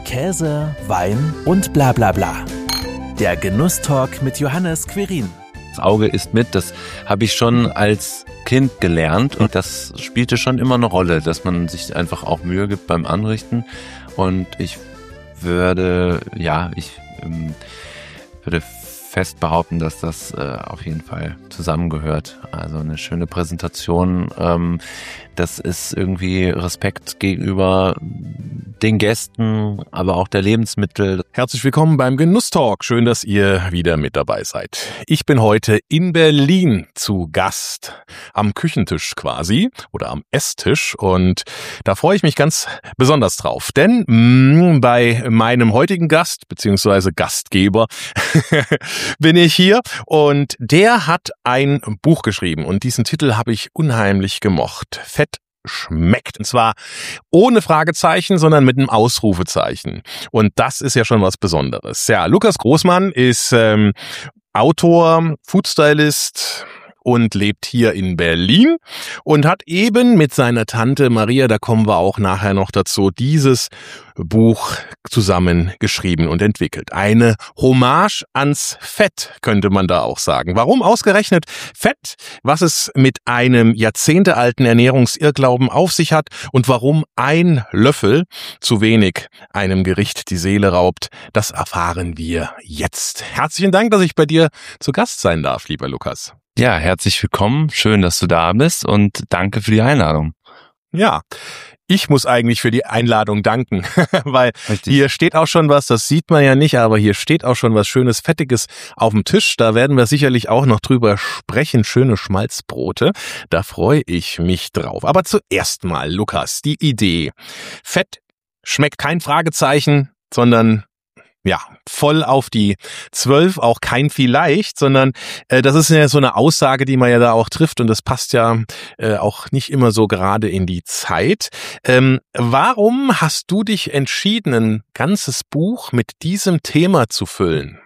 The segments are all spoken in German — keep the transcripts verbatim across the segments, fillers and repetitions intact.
Käse, Wein und bla bla bla. Der Genusstalk mit Johannes Quirin. Das Auge isst mit, das habe ich schon als Kind gelernt und das spielte schon immer eine Rolle, dass man sich einfach auch Mühe gibt beim Anrichten. Und ich würde, ja, ich ähm, würde fest behaupten, dass das äh, auf jeden Fall zusammengehört. Also eine schöne Präsentation, ähm, das ist irgendwie Respekt gegenüber den Gästen, aber auch der Lebensmittel. Herzlich willkommen beim Genusstalk. Schön, dass ihr wieder mit dabei seid. Ich bin heute in Berlin zu Gast, am Küchentisch quasi oder am Esstisch, und da freue ich mich ganz besonders drauf, denn mh, bei meinem heutigen Gast bzw. Gastgeber bin ich hier, und der hat ein Buch geschrieben und diesen Titel habe ich unheimlich gemocht. Fett schmeckt. Und zwar ohne Fragezeichen, sondern mit einem Ausrufezeichen. Und das ist ja schon was Besonderes. Ja, Lukas Großmann ist ähm, Autor, Foodstylist und lebt hier in Berlin und hat eben mit seiner Tante Maria, da kommen wir auch nachher noch dazu, dieses Buch zusammen geschrieben und entwickelt. Eine Hommage ans Fett, könnte man da auch sagen. Warum ausgerechnet Fett? Was es mit einem jahrzehntealten Ernährungsirrglauben auf sich hat und warum ein Löffel zu wenig einem Gericht die Seele raubt, das erfahren wir jetzt. Herzlichen Dank, dass ich bei dir zu Gast sein darf, lieber Lukas. Ja, herzlich willkommen. Schön, dass du da bist und danke für die Einladung. Ja, ich muss eigentlich für die Einladung danken, weil Richtig. Hier steht auch schon was, das sieht man ja nicht, aber hier steht auch schon was Schönes, Fettiges auf dem Tisch. Da werden wir sicherlich auch noch drüber sprechen. Schöne Schmalzbrote, da freue ich mich drauf. Aber zuerst mal, Lukas, die Idee. Fett schmeckt kein Fragezeichen, sondern ja, voll auf die zwölf, auch kein vielleicht, sondern äh, das ist ja so eine Aussage, die man ja da auch trifft, und das passt ja äh, auch nicht immer so gerade in die Zeit. Ähm, warum hast du dich entschieden, ein ganzes Buch mit diesem Thema zu füllen?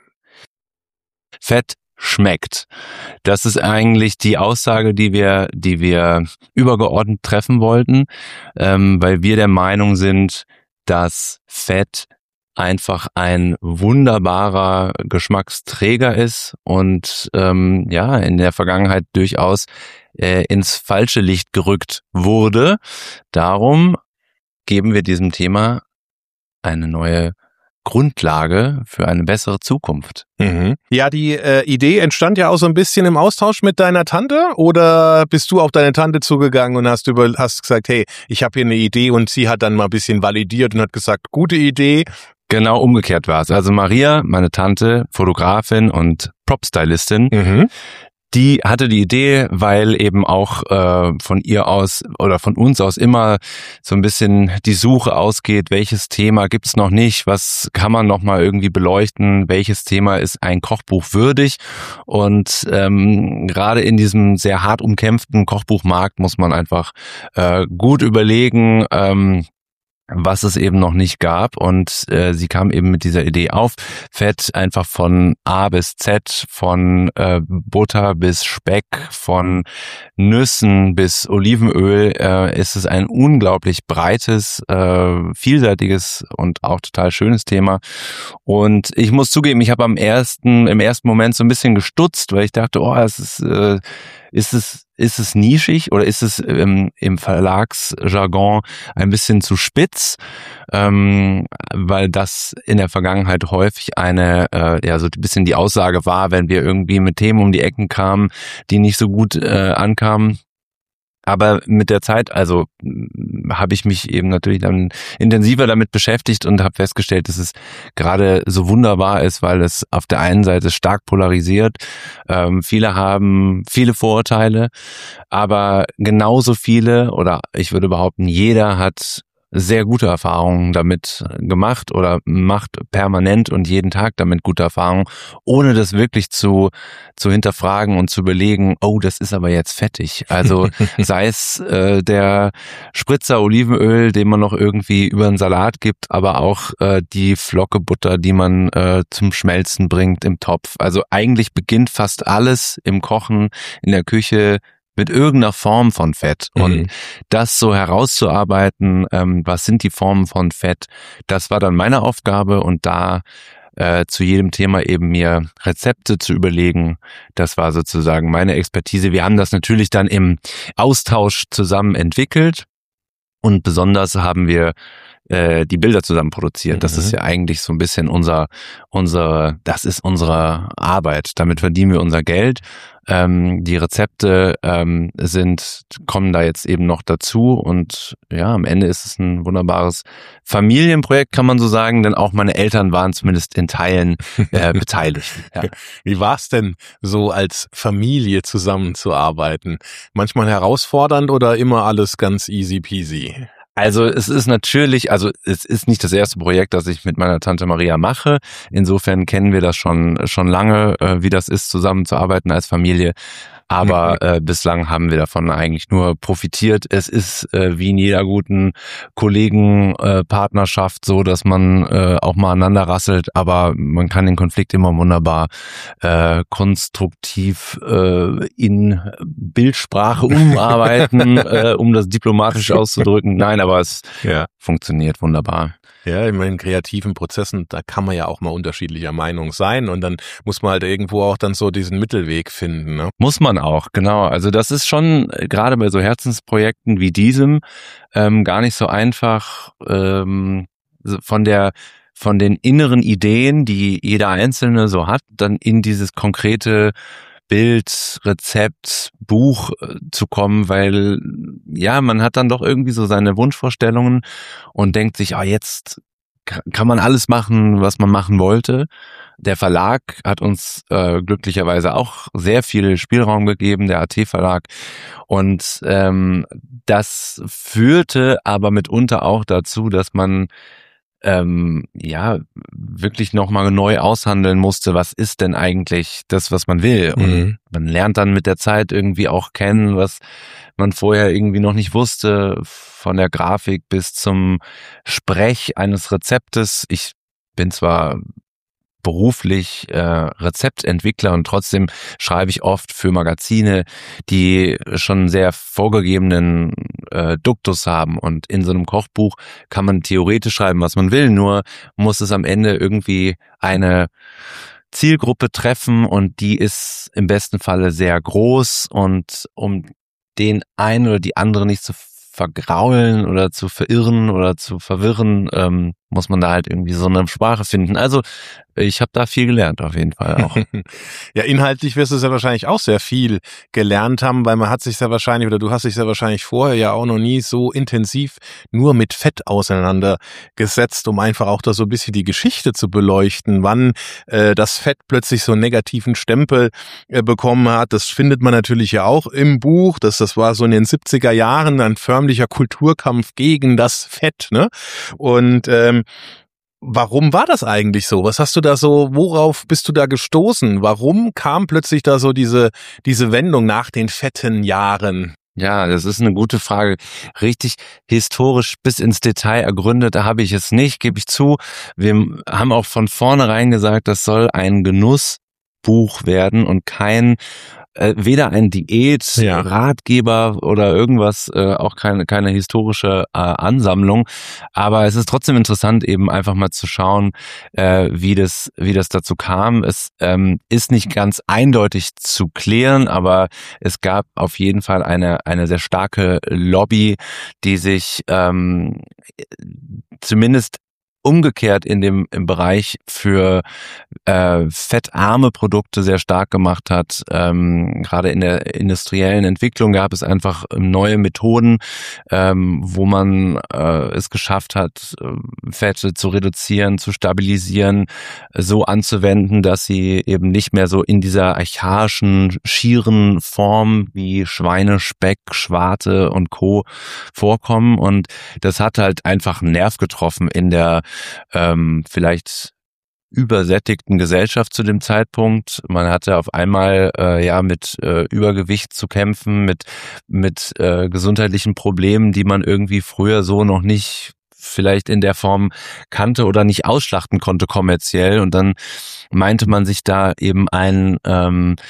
Fett schmeckt. Das ist eigentlich die Aussage, die wir, die wir übergeordnet treffen wollten, ähm, weil wir der Meinung sind, dass Fett einfach ein wunderbarer Geschmacksträger ist und ähm, ja in der Vergangenheit durchaus äh, ins falsche Licht gerückt wurde. Darum geben wir diesem Thema eine neue Grundlage für eine bessere Zukunft. Mhm. Ja, die äh, Idee entstand ja auch so ein bisschen im Austausch mit deiner Tante, oder bist du auf deine Tante zugegangen und hast über hast gesagt, hey, ich habe hier eine Idee, und sie hat dann mal ein bisschen validiert und hat gesagt, gute Idee. Genau umgekehrt war es. Also Maria, meine Tante, Fotografin und Prop-Stylistin, Mhm. die hatte die Idee, weil eben auch äh, von ihr aus oder von uns aus immer so ein bisschen die Suche ausgeht, welches Thema gibt's noch nicht, was kann man noch mal irgendwie beleuchten, welches Thema ist ein Kochbuch würdig. Und ähm, gerade in diesem sehr hart umkämpften Kochbuchmarkt muss man einfach äh, gut überlegen, ähm, was es eben noch nicht gab, und äh, sie kam eben mit dieser Idee auf. Fett einfach von A bis Z, von äh, Butter bis Speck, von Nüssen bis Olivenöl, äh, ist es ein unglaublich breites, äh, vielseitiges und auch total schönes Thema. Und ich muss zugeben, ich habe am ersten, im ersten Moment so ein bisschen gestutzt, weil ich dachte, oh, es ist, äh, ist es Ist es nischig oder ist es ähm, im Verlagsjargon ein bisschen zu spitz, ähm, weil das in der Vergangenheit häufig eine, äh, ja, so ein bisschen die Aussage war, wenn wir irgendwie mit Themen um die Ecken kamen, die nicht so gut äh, ankamen. Aber mit der Zeit, also habe ich mich eben natürlich dann intensiver damit beschäftigt und habe festgestellt, dass es gerade so wunderbar ist, weil es auf der einen Seite stark polarisiert. Ähm, viele haben viele Vorurteile, aber genauso viele, oder ich würde behaupten, jeder hat sehr gute Erfahrungen damit gemacht oder macht permanent und jeden Tag damit gute Erfahrungen, ohne das wirklich zu zu hinterfragen und zu überlegen, oh, das ist aber jetzt fettig. Also sei es äh, der Spritzer Olivenöl, den man noch irgendwie über einen Salat gibt, aber auch äh, die Flocke Butter, die man äh, zum Schmelzen bringt im Topf. Also eigentlich beginnt fast alles im Kochen, in der Küche mit irgendeiner Form von Fett. Mhm. Und das so herauszuarbeiten, ähm, was sind die Formen von Fett, das war dann meine Aufgabe und da äh, zu jedem Thema eben mir Rezepte zu überlegen, das war sozusagen meine Expertise. Wir haben das natürlich dann im Austausch zusammen entwickelt und besonders haben wir äh, die Bilder zusammen produziert. Das mhm. ist ja eigentlich so ein bisschen unser, unser, das ist unsere Arbeit. Damit verdienen wir unser Geld. Ähm, die Rezepte ähm, sind, kommen da jetzt eben noch dazu und ja, am Ende ist es ein wunderbares Familienprojekt, kann man so sagen, denn auch meine Eltern waren zumindest in Teilen äh, beteiligt. Ja. Wie war es denn so als Familie zusammenzuarbeiten? Manchmal herausfordernd oder immer alles ganz easy peasy? Also es ist natürlich, also es ist nicht das erste Projekt, das ich mit meiner Tante Maria mache. Insofern kennen wir das schon schon lange, äh, wie das ist, zusammenzuarbeiten als Familie. Aber äh, bislang haben wir davon eigentlich nur profitiert. Es ist äh, wie in jeder guten Kollegenpartnerschaft äh, so, dass man äh, auch mal aneinander rasselt, aber man kann den Konflikt immer wunderbar äh, konstruktiv äh, in Bildsprache umarbeiten, äh, um das diplomatisch auszudrücken. Nein, aber es ja. funktioniert wunderbar. Ja, in meinen kreativen Prozessen, da kann man ja auch mal unterschiedlicher Meinung sein und dann muss man halt irgendwo auch dann so diesen Mittelweg finden, ne? Muss man auch, genau. Also das ist schon gerade bei so Herzensprojekten wie diesem ähm, gar nicht so einfach ähm, von der von den inneren Ideen, die jeder Einzelne so hat, dann in dieses konkrete Bild, Rezept, Buch äh, zu kommen, weil ja, man hat dann doch irgendwie so seine Wunschvorstellungen und denkt sich, ah, jetzt kann man alles machen, was man machen wollte. Der Verlag hat uns äh, glücklicherweise auch sehr viel Spielraum gegeben, der A T-Verlag. Und ähm, das führte aber mitunter auch dazu, dass man ähm, ja wirklich nochmal neu aushandeln musste, was ist denn eigentlich das, was man will. Und mhm. man lernt dann mit der Zeit irgendwie auch kennen, was man vorher irgendwie noch nicht wusste, von der Grafik bis zum Sprech eines Rezeptes. Ich bin zwar beruflich äh, Rezeptentwickler und trotzdem schreibe ich oft für Magazine, die schon sehr vorgegebenen äh, Duktus haben und in so einem Kochbuch kann man theoretisch schreiben, was man will, nur muss es am Ende irgendwie eine Zielgruppe treffen und die ist im besten Falle sehr groß und um den einen oder die andere nicht zu vergraulen oder zu verirren oder zu verwirren, ähm, muss man da halt irgendwie so eine Sprache finden. Also ich habe da viel gelernt auf jeden Fall auch. Ja, inhaltlich wirst du es ja wahrscheinlich auch sehr viel gelernt haben, weil man hat sich ja wahrscheinlich, oder du hast dich ja wahrscheinlich vorher ja auch noch nie so intensiv nur mit Fett auseinandergesetzt, um einfach auch da so ein bisschen die Geschichte zu beleuchten, wann äh, das Fett plötzlich so einen negativen Stempel äh, bekommen hat. Das findet man natürlich ja auch im Buch. Das, das war so in den siebziger Jahren ein förmlicher Kulturkampf gegen das Fett, ne? Und ähm, warum war das eigentlich so? Was hast du da so, worauf bist du da gestoßen? Warum kam plötzlich da so diese, diese Wendung nach den fetten Jahren? Ja, das ist eine gute Frage. Richtig historisch bis ins Detail ergründet, da habe ich es nicht, gebe ich zu. Wir haben auch von vornherein gesagt, das soll ein Genussbuch werden und kein Äh, weder ein Diät, ja. Ratgeber oder irgendwas, äh, auch keine keine historische äh, Ansammlung, aber es ist trotzdem interessant, eben einfach mal zu schauen, äh, wie das wie das dazu kam. Es ähm, ist nicht ganz eindeutig zu klären, aber es gab auf jeden Fall eine eine sehr starke Lobby, die sich ähm, zumindest umgekehrt in dem im Bereich für äh, fettarme Produkte sehr stark gemacht hat. Ähm, gerade in der industriellen Entwicklung gab es einfach neue Methoden, ähm, wo man äh, es geschafft hat, Fette zu reduzieren, zu stabilisieren, so anzuwenden, dass sie eben nicht mehr so in dieser archaischen, schieren Form wie Schweine, Speck, Schwarte und Co. vorkommen. Und das hat halt einfach einen Nerv getroffen in der ähm, vielleicht übersättigten Gesellschaft zu dem Zeitpunkt. Man hatte auf einmal äh, ja mit äh, Übergewicht zu kämpfen, mit mit äh, gesundheitlichen Problemen, die man irgendwie früher so noch nicht vielleicht in der Form kannte oder nicht ausschlachten konnte kommerziell. Und dann meinte man sich da eben ein ähm,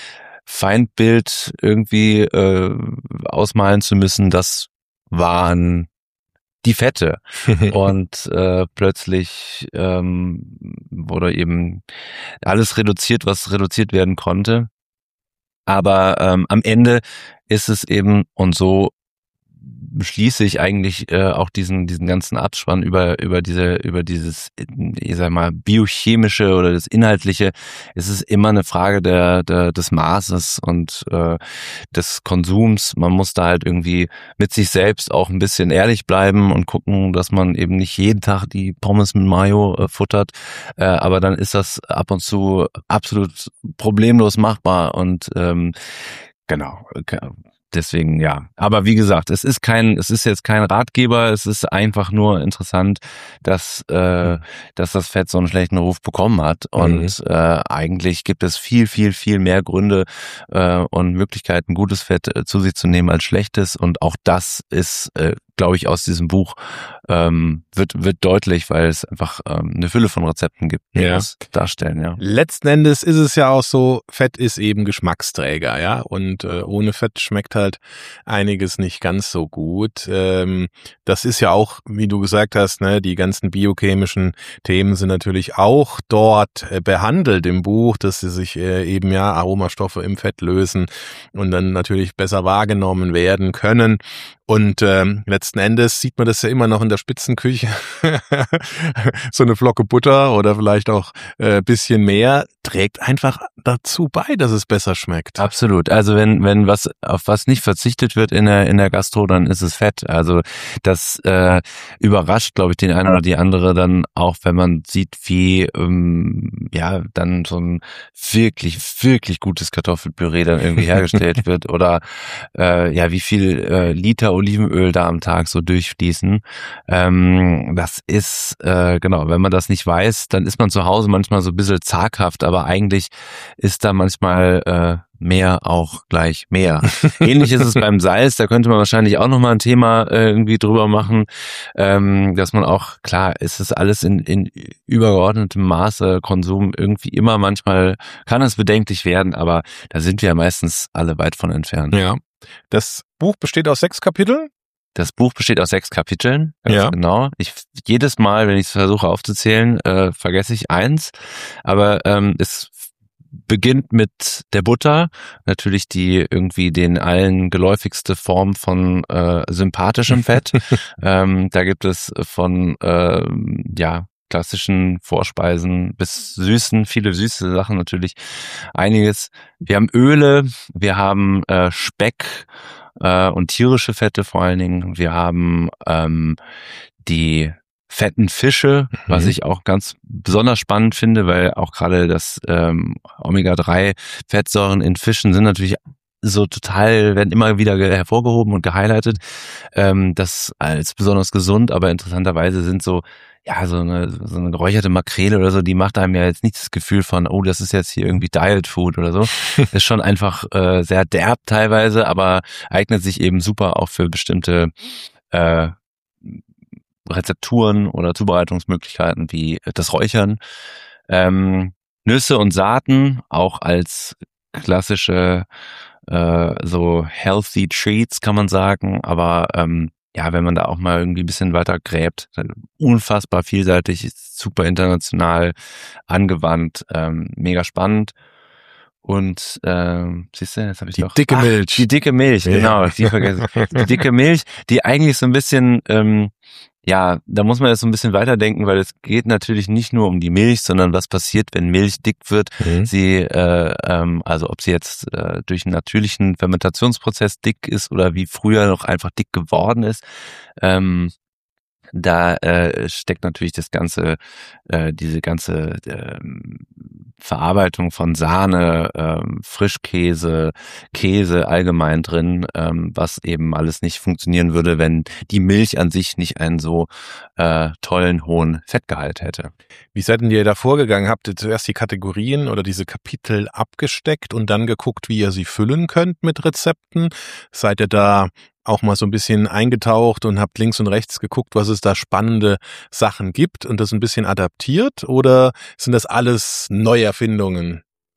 Feindbild irgendwie äh, ausmalen zu müssen, das waren die Fette. Und äh, plötzlich ähm, wurde eben alles reduziert, was reduziert werden konnte. Aber ähm, am Ende ist es eben, und so schließe ich eigentlich äh, auch diesen diesen ganzen Abspann über über diese über dieses, ich sag mal, biochemische oder das Inhaltliche. Es ist immer eine Frage der, der des Maßes und äh, des Konsums. Man muss da halt irgendwie mit sich selbst auch ein bisschen ehrlich bleiben und gucken, dass man eben nicht jeden Tag die Pommes mit Mayo äh, futtert. Äh, aber dann ist das ab und zu absolut problemlos machbar und ähm, genau. Deswegen, ja. Aber wie gesagt, es ist kein, es ist jetzt kein Ratgeber, es ist einfach nur interessant, dass, äh, mhm. dass das Fett so einen schlechten Ruf bekommen hat. Und mhm. äh, eigentlich gibt es viel, viel, viel mehr Gründe äh, und Möglichkeiten, gutes Fett äh, zu sich zu nehmen als schlechtes. Und auch das ist, äh, glaube ich, aus diesem Buch ähm, wird wird deutlich, weil es einfach ähm, eine Fülle von Rezepten gibt, die ja. das darstellen. Ja. Letzten Endes ist es ja auch so, Fett ist eben Geschmacksträger, ja, und äh, ohne Fett schmeckt halt einiges nicht ganz so gut. Ähm, das ist ja auch, wie du gesagt hast, ne, die ganzen biochemischen Themen sind natürlich auch dort äh, behandelt im Buch, dass sie sich äh, eben ja Aromastoffe im Fett lösen und dann natürlich besser wahrgenommen werden können. Und ähm, letzten Endes sieht man das ja immer noch in der Spitzenküche. So eine Flocke Butter oder vielleicht auch äh, bisschen mehr trägt einfach dazu bei, dass es besser schmeckt. Absolut. Also wenn wenn was auf was nicht verzichtet wird in der in der Gastro, dann ist es Fett. Also das äh, überrascht, glaube ich, den einen oder die andere dann auch, wenn man sieht, wie ähm, ja dann so ein wirklich wirklich gutes Kartoffelpüree dann irgendwie hergestellt wird oder äh, ja wie viel äh, Liter Olivenöl da am Tag so durchfließen. Ähm, das ist, äh, genau, wenn man das nicht weiß, dann ist man zu Hause manchmal so ein bisschen zaghaft, aber eigentlich ist da manchmal äh, mehr auch gleich mehr. Ähnlich ist es beim Salz, da könnte man wahrscheinlich auch nochmal ein Thema äh, irgendwie drüber machen, ähm, dass man auch, klar, ist es alles in, in übergeordnetem Maße, Konsum irgendwie immer, manchmal kann es bedenklich werden, aber da sind wir ja meistens alle weit von entfernt. Ja. Das Buch besteht aus sechs Kapiteln? Das Buch besteht aus sechs Kapiteln, ganz ja. genau. Ich jedes Mal, wenn ich es versuche aufzuzählen, äh, vergesse ich eins. Aber ähm, es beginnt mit der Butter, natürlich die irgendwie den allen geläufigste Form von äh, sympathischem Fett. ähm, da gibt es von äh, ja klassischen Vorspeisen bis süßen, viele süße Sachen natürlich, einiges. Wir haben Öle, wir haben äh, Speck äh, und tierische Fette vor allen Dingen. Wir haben ähm, die fetten Fische, mhm. was ich auch ganz besonders spannend finde, weil auch gerade das ähm, Omega drei Fettsäuren in Fischen sind natürlich so total, werden immer wieder hervorgehoben und gehighlightet, ähm, das als besonders gesund, aber interessanterweise sind so, ja, so eine, so eine geräucherte Makrele oder so, die macht einem ja jetzt nicht das Gefühl von, oh, das ist jetzt hier irgendwie Diet Food oder so. Ist schon einfach äh, sehr derb teilweise, aber eignet sich eben super auch für bestimmte äh, Rezepturen oder Zubereitungsmöglichkeiten wie das Räuchern. Ähm, Nüsse und Saaten auch als klassische äh, so healthy treats kann man sagen, aber ähm, ja, wenn man da auch mal irgendwie ein bisschen weiter gräbt, unfassbar vielseitig, ist super international angewandt, ähm, mega spannend. Und ähm, siehst du, jetzt habe ich die doch dicke Ach, Milch. Die dicke Milch, ja. Genau, die vergessen. Die dicke Milch, die eigentlich so ein bisschen ähm, ja, da muss man jetzt so ein bisschen weiterdenken, weil es geht natürlich nicht nur um die Milch, sondern was passiert, wenn Milch dick wird. Mhm. Sie, äh, ähm, also ob sie jetzt äh, durch einen natürlichen Fermentationsprozess dick ist oder wie früher noch einfach dick geworden ist. Ähm, da äh, steckt natürlich das ganze, äh, diese ganze äh, Verarbeitung von Sahne, äh, Frischkäse, Käse allgemein drin, äh, was eben alles nicht funktionieren würde, wenn die Milch an sich nicht einen so äh, tollen, hohen Fettgehalt hätte. Wie seid denn ihr da vorgegangen? Habt ihr zuerst die Kategorien oder diese Kapitel abgesteckt und dann geguckt, wie ihr sie füllen könnt mit Rezepten? Seid ihr da auch mal so ein bisschen eingetaucht und habt links und rechts geguckt, was es da spannende Sachen gibt und das ein bisschen adaptiert, oder sind das alles Neuerfindungen?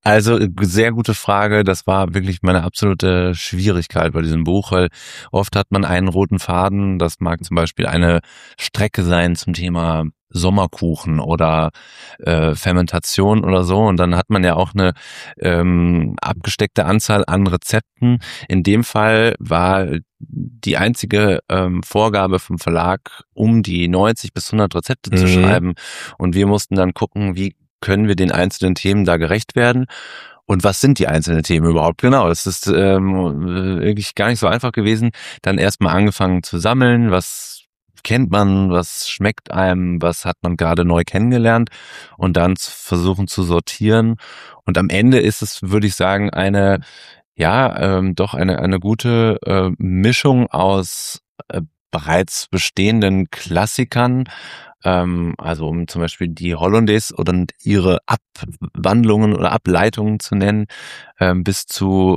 Also sehr gute Frage. Das war wirklich meine absolute Schwierigkeit bei diesem Buch, weil oft hat man einen roten Faden. Das mag zum Beispiel eine Strecke sein zum Thema Sommerkuchen oder äh, Fermentation oder so. Und dann hat man ja auch eine ähm, abgesteckte Anzahl an Rezepten. In dem Fall war die einzige ähm, Vorgabe vom Verlag, um die neunzig bis hundert Rezepte mhm. zu schreiben. Und wir mussten dann gucken, wie können wir den einzelnen Themen da gerecht werden und was sind die einzelnen Themen überhaupt genau. Das ist ähm, wirklich gar nicht so einfach gewesen. Dann erstmal angefangen zu sammeln, was kennt man, was schmeckt einem, was hat man gerade neu kennengelernt und dann zu versuchen zu sortieren. Und am Ende ist es, würde ich sagen, eine, ja, ähm, doch eine, eine gute äh, Mischung aus äh, bereits bestehenden Klassikern, ähm, also um zum Beispiel die Hollandaise oder ihre Abwandlungen oder Ableitungen zu nennen, ähm, bis zu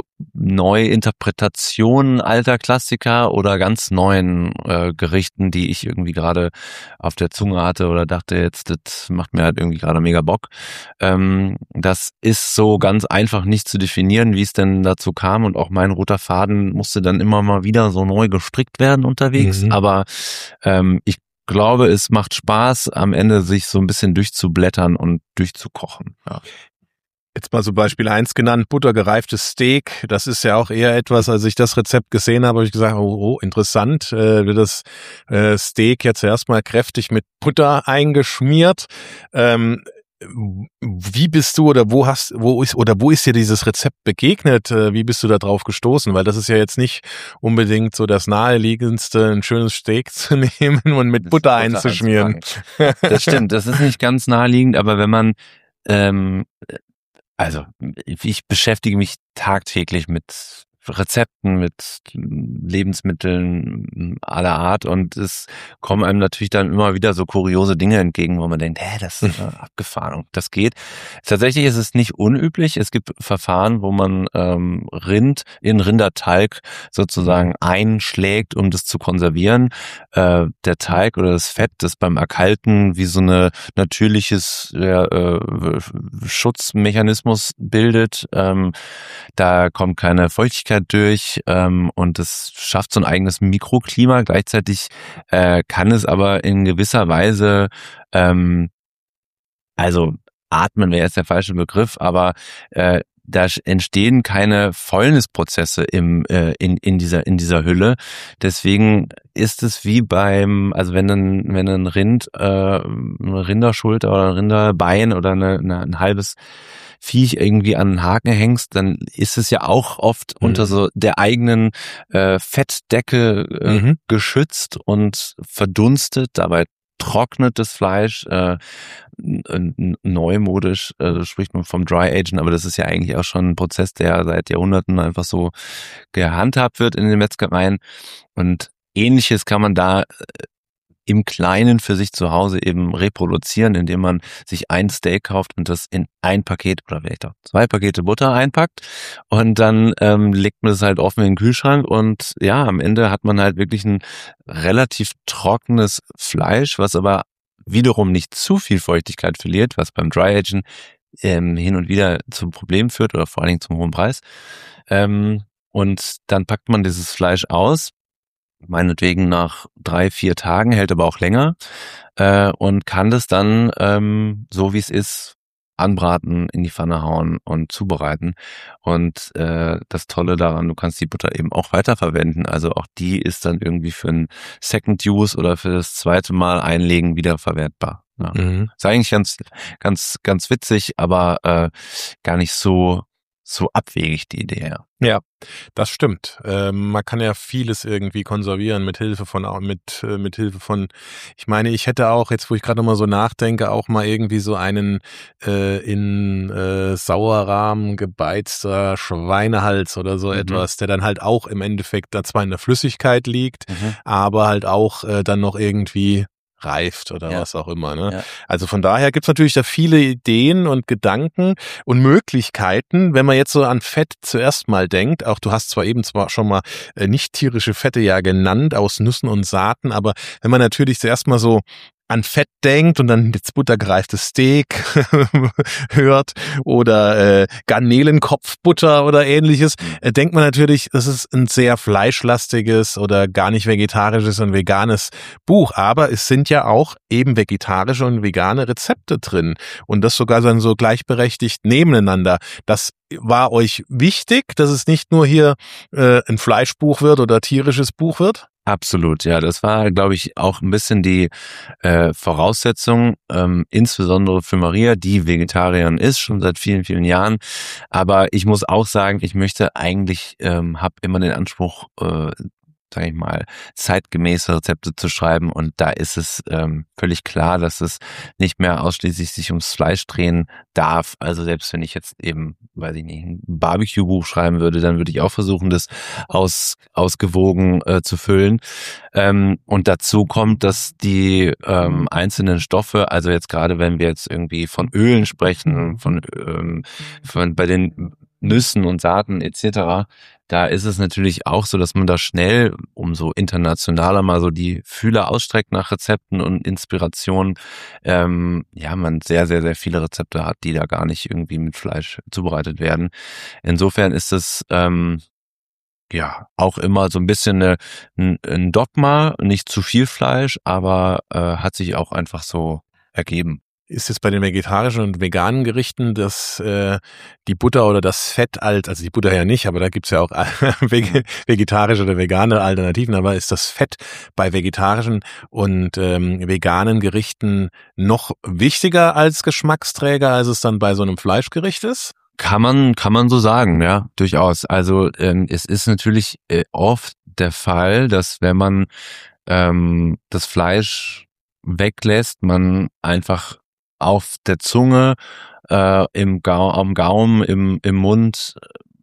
Neuinterpretationen alter Klassiker oder ganz neuen äh, Gerichten, die ich irgendwie gerade auf der Zunge hatte oder dachte, jetzt, das macht mir halt irgendwie gerade mega Bock. Ähm, das ist so ganz einfach nicht zu definieren, wie es denn dazu kam, und auch mein roter Faden musste dann immer mal wieder so neu gestrickt werden unterwegs, mhm. aber ähm, ich glaube, es macht Spaß, am Ende sich so ein bisschen durchzublättern und durchzukochen. Ja. Jetzt mal so Beispiel eins genannt, buttergereiftes Steak. Das ist ja auch eher etwas, als ich das Rezept gesehen habe, habe ich gesagt, oh, oh interessant, äh, wird das äh, Steak jetzt erstmal kräftig mit Butter eingeschmiert. Ähm, Wie bist du oder wo hast, wo ist, oder wo ist dir dieses Rezept begegnet? Wie bist du da drauf gestoßen? Weil das ist ja jetzt nicht unbedingt so das naheliegendste, ein schönes Steak zu nehmen und mit Butter, Butter einzuschmieren. Das stimmt, das ist nicht ganz naheliegend, aber wenn man, ähm, also ich beschäftige mich tagtäglich mit Rezepten, mit Lebensmitteln aller Art, und es kommen einem natürlich dann immer wieder so kuriose Dinge entgegen, wo man denkt, hä, das ist äh, abgefahren und das geht. Tatsächlich ist es nicht unüblich. Es gibt Verfahren, wo man ähm, Rind in Rindertalg sozusagen einschlägt, um das zu konservieren. Äh, der Talg oder das Fett, das beim Erkalten wie so eine natürliches ja, äh, Schutzmechanismus bildet. Ähm, da kommt keine Feuchtigkeit durch, ähm, und es schafft so ein eigenes Mikroklima. Gleichzeitig äh, kann es aber in gewisser Weise, ähm, also atmen wäre jetzt der falsche Begriff, aber äh, da entstehen keine Fäulnisprozesse im äh, in in dieser in dieser Hülle. Deswegen ist es wie beim, also wenn ein wenn ein Rind äh, eine Rinderschulter oder ein Rinderbein oder eine, eine, ein halbes Viech irgendwie an den Haken hängst, dann ist es ja auch oft mhm. unter so der eigenen äh, Fettdecke äh, mhm. geschützt und verdunstet. Dabei trocknet das Fleisch äh, neumodisch, äh, spricht man vom Dry Aging, aber das ist ja eigentlich auch schon ein Prozess, der seit Jahrhunderten einfach so gehandhabt wird in den Metzgereien. Und Ähnliches kann man da im Kleinen für sich zu Hause eben reproduzieren, indem man sich ein Steak kauft und das in ein Paket oder vielleicht auch zwei Pakete Butter einpackt, und dann ähm, legt man es halt offen in den Kühlschrank, und ja, am Ende hat man halt wirklich ein relativ trockenes Fleisch, was aber wiederum nicht zu viel Feuchtigkeit verliert, was beim Dry Aging ähm, hin und wieder zum Problem führt oder vor allen Dingen zum hohen Preis. Ähm, und dann packt man dieses Fleisch aus, meinetwegen nach drei, vier Tagen, hält aber auch länger, äh, und kann das dann, ähm, so wie es ist, anbraten, in die Pfanne hauen und zubereiten. Und äh, das Tolle daran, du kannst die Butter eben auch weiterverwenden. Also auch die ist dann irgendwie für ein Second Use oder für das zweite Mal einlegen wiederverwertbar. Ja. Mhm. Ist eigentlich ganz, ganz, ganz witzig, aber äh, gar nicht so so abwegig, die Idee. Ja, ja, das stimmt. Ähm, man kann ja vieles irgendwie konservieren mit Hilfe von mit äh, mit Hilfe von. Ich meine, ich hätte auch jetzt, wo ich gerade nochmal so nachdenke, auch mal irgendwie so einen äh, in äh, Sauerrahmen gebeizter Schweinehals oder so mhm. etwas, der dann halt auch im Endeffekt da zwar in der Flüssigkeit liegt, mhm. aber halt auch äh, dann noch irgendwie reift oder ja. was auch immer. Ne? Ja. Also von daher gibt's natürlich da viele Ideen und Gedanken und Möglichkeiten, wenn man jetzt so an Fett zuerst mal denkt. Auch du hast zwar eben zwar schon mal äh, nicht tierische Fette ja genannt aus Nüssen und Saaten, aber wenn man natürlich zuerst mal so an Fett denkt und dann das buttergereifte Steak hört oder äh, Garnelenkopfbutter oder ähnliches, äh, denkt man natürlich, das ist ein sehr fleischlastiges oder gar nicht vegetarisches und veganes Buch. Aber es sind ja auch eben vegetarische und vegane Rezepte drin und das sogar dann so gleichberechtigt nebeneinander. Das war euch wichtig, dass es nicht nur hier äh, ein Fleischbuch wird oder tierisches Buch wird? Absolut, ja. Das war, glaube ich, auch ein bisschen die äh, Voraussetzung, ähm, insbesondere für Maria, die Vegetarierin ist, schon seit vielen, vielen Jahren. Aber ich muss auch sagen, ich möchte eigentlich, ähm, habe immer den Anspruch, äh, sage ich mal, zeitgemäße Rezepte zu schreiben. Und da ist es ähm, völlig klar, dass es nicht mehr ausschließlich sich ums Fleisch drehen darf. Also selbst wenn ich jetzt eben, weiß ich nicht, ein Barbecue-Buch schreiben würde, dann würde ich auch versuchen, das aus, ausgewogen äh, zu füllen. Ähm, und dazu kommt, dass die ähm, einzelnen Stoffe, also jetzt gerade wenn wir jetzt irgendwie von Ölen sprechen, von, ähm, von bei den Nüssen und Saaten et cetera, da ist es natürlich auch so, dass man da schnell, umso internationaler mal so die Fühler ausstreckt nach Rezepten und Inspirationen, ähm, ja, man sehr, sehr, sehr viele Rezepte hat, die da gar nicht irgendwie mit Fleisch zubereitet werden. Insofern ist es ähm, ja auch immer so ein bisschen eine, ein, ein Dogma, nicht zu viel Fleisch, aber äh, hat sich auch einfach so ergeben. Ist es bei den vegetarischen und veganen Gerichten, dass äh, die Butter oder das Fett alt, also die Butter ja nicht, aber da gibt's ja auch vegetarische oder vegane Alternativen, aber ist das Fett bei vegetarischen und ähm, veganen Gerichten noch wichtiger als Geschmacksträger, als es dann bei so einem Fleischgericht ist? Kann man, kann man so sagen, ja, durchaus. Also ähm, es ist natürlich äh, oft der Fall, dass wenn man ähm, das Fleisch weglässt, man einfach auf der Zunge, äh, im Gau- am Gaumen, im, im Mund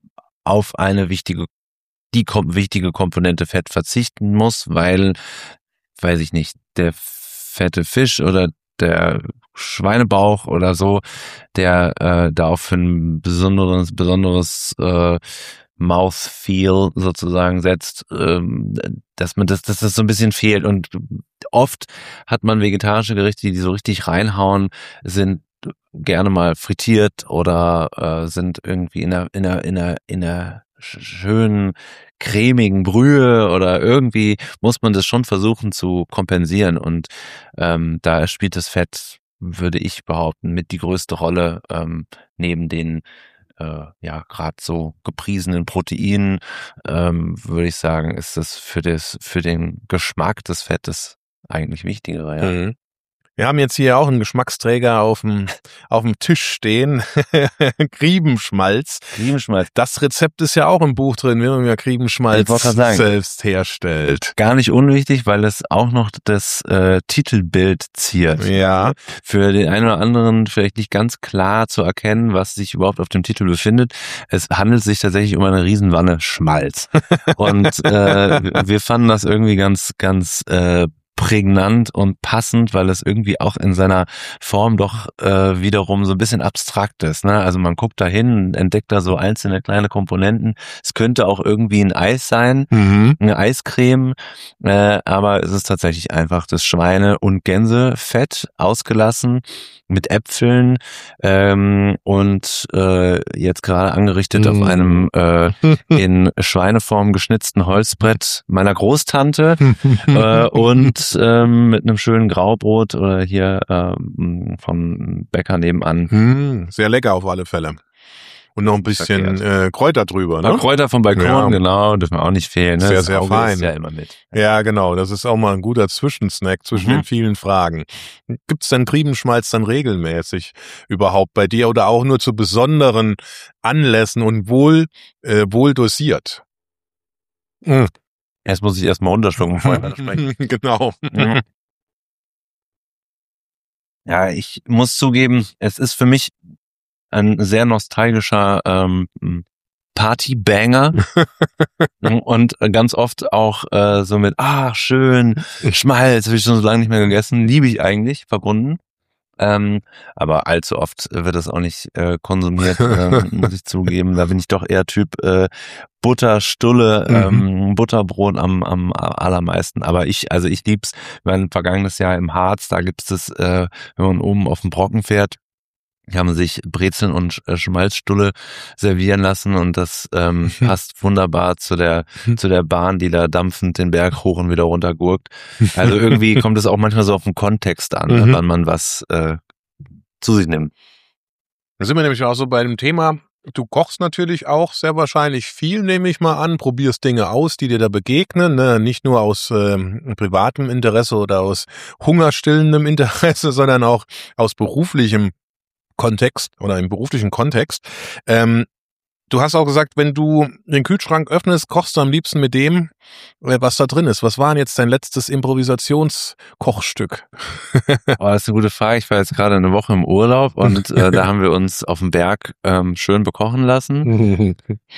auf eine wichtige, die kom- wichtige Komponente Fett verzichten muss, weil, weiß ich nicht, der fette Fisch oder der Schweinebauch oder so, der äh, da auch für ein besonderes, besonderes äh, Mouthfeel sozusagen setzt, ähm, dass man das, dass das so ein bisschen fehlt. Und oft hat man vegetarische Gerichte, die so richtig reinhauen, sind gerne mal frittiert oder äh, sind irgendwie in einer, in einer, in einer, in einer schönen cremigen Brühe oder irgendwie muss man das schon versuchen zu kompensieren. Und ähm, da spielt das Fett, würde ich behaupten, mit die größte Rolle ähm, neben den äh, ja gerade so gepriesenen Proteinen, ähm, würde ich sagen, ist das für das für den Geschmack des Fettes eigentlich wichtiger. Ja. Mhm. Wir haben jetzt hier auch einen Geschmacksträger auf dem, auf dem Tisch stehen. Griebenschmalz. Griebenschmalz. Das Rezept ist ja auch im Buch drin, wie man ja Griebenschmalz selbst herstellt. Gar nicht unwichtig, weil es auch noch das äh, Titelbild ziert. Ja. Für den einen oder anderen vielleicht nicht ganz klar zu erkennen, was sich überhaupt auf dem Titel befindet. Es handelt sich tatsächlich um eine Riesenwanne Schmalz. Und äh, wir fanden das irgendwie ganz, ganz äh, prägnant und passend, weil es irgendwie auch in seiner Form doch äh, wiederum so ein bisschen abstrakt ist. Ne? Also man guckt da hin, entdeckt da so einzelne kleine Komponenten. Es könnte auch irgendwie ein Eis sein, mhm. eine Eiscreme, äh, aber es ist tatsächlich einfach das Schweine- und Gänsefett ausgelassen mit Äpfeln ähm, und äh, jetzt gerade angerichtet mhm. auf einem äh, in Schweineform geschnitzten Holzbrett meiner Großtante äh, und ähm, mit einem schönen Graubrot oder hier ähm, vom Bäcker nebenan. Hm, sehr lecker auf alle Fälle. Und noch ein bisschen äh, Kräuter drüber, ne? Ja, Kräuter vom Balkon, ja. Genau, dürfen wir auch nicht fehlen. Ne? Sehr, das sehr Auge fein. Ist ja immer mit. Ja, genau. Das ist auch mal ein guter Zwischensnack zwischen mhm. den vielen Fragen. Gibt's denn Griebenschmalz dann regelmäßig überhaupt bei dir oder auch nur zu besonderen Anlässen und wohl äh, wohl dosiert? Mhm. Erst muss ich erstmal unterschlucken, bevor ich sprechen. Genau. Mhm. Ja, ich muss zugeben, es ist für mich ein sehr nostalgischer ähm, Partybanger und ganz oft auch äh, so mit, ah, schön, Schmalz, habe ich schon so lange nicht mehr gegessen, liebe ich eigentlich, verbunden. Ähm, aber allzu oft wird das auch nicht äh, konsumiert, ähm, muss ich zugeben. Da bin ich doch eher Typ äh, Butter, Stulle, Mhm. ähm, Butterbrot am, am allermeisten. Aber ich, also ich lieb's. Wir waren vergangenes Jahr im Harz, da gibt's das, äh, wenn man oben auf dem Brocken fährt, kann man sich Brezeln und Sch- Schmalzstulle servieren lassen und das ähm, passt wunderbar zu der zu der Bahn, die da dampfend den Berg hoch und wieder runter gurkt. Also irgendwie kommt es auch manchmal so auf den Kontext an, ne, Mhm. wann man was äh, zu sich nimmt. Da sind wir nämlich auch so bei dem Thema, du kochst natürlich auch sehr wahrscheinlich viel, nehme ich mal an, probierst Dinge aus, die dir da begegnen, ne? Nicht nur aus ähm, privatem Interesse oder aus hungerstillendem Interesse, sondern auch aus beruflichem Kontext oder im beruflichen Kontext. Ähm, du hast auch gesagt, wenn du den Kühlschrank öffnest, kochst du am liebsten mit dem, äh, was da drin ist. Was war denn jetzt dein letztes Improvisationskochstück? Oh, das ist eine gute Frage. Ich war jetzt gerade eine Woche im Urlaub und äh, da haben wir uns auf dem Berg ähm, schön bekochen lassen.